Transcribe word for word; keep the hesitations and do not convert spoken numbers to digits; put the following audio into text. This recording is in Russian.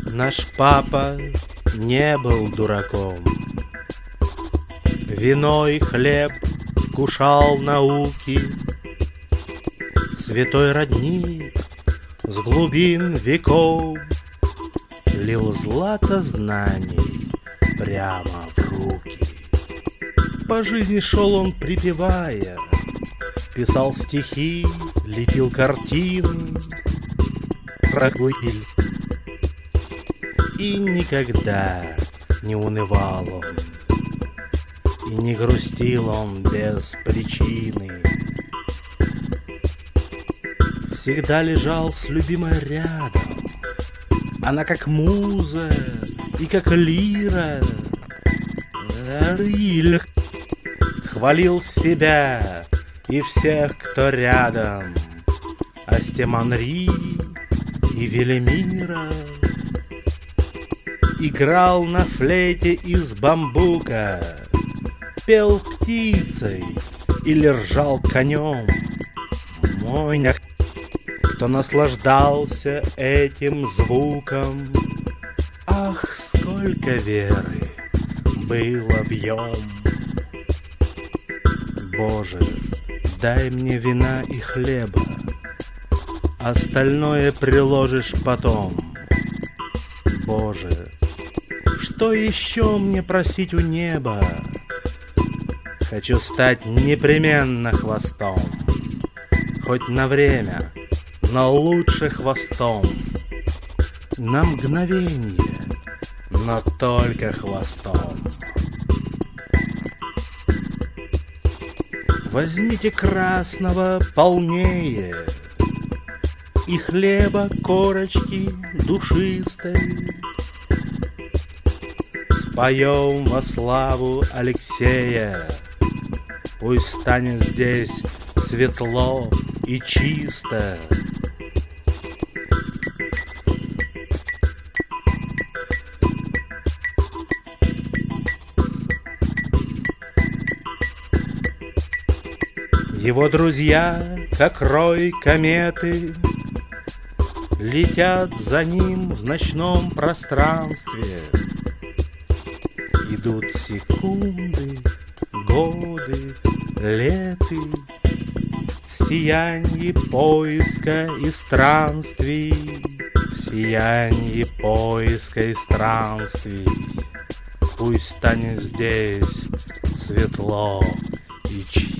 Наш папа не был дураком. Вино и хлеб вкушал науки. Святой родник с глубин веков лил злато знаний прямо в руки. По жизни шел он припевая, писал стихи, лепил картины, проглыль. И никогда не унывал он, и не грустил он без причины. Всегда лежал с любимой рядом, она как муза и как лира. Риль хвалил себя и всех, кто рядом, Астеманри и Велимира. Играл на флейте из бамбука, пел птицей или ржал конем. Мой няк, кто наслаждался этим звуком. Ах, сколько веры было в нем! Боже, дай мне вина и хлеба, остальное приложишь потом. Боже, что еще мне просить у неба? Хочу стать непременно хвостом, хоть на время, но лучше хвостом. На мгновенье, но только хвостом. Возьмите красного полнее и хлеба корочки душистой. Споем во славу Алексея, пусть станет здесь светло и чисто. Его друзья, как рой кометы, летят за ним в ночном пространстве. Идут секунды, годы, леты, в сиянье поиска и странствий, в сиянье поиска и странствий. Пусть станет здесь светло и чисто.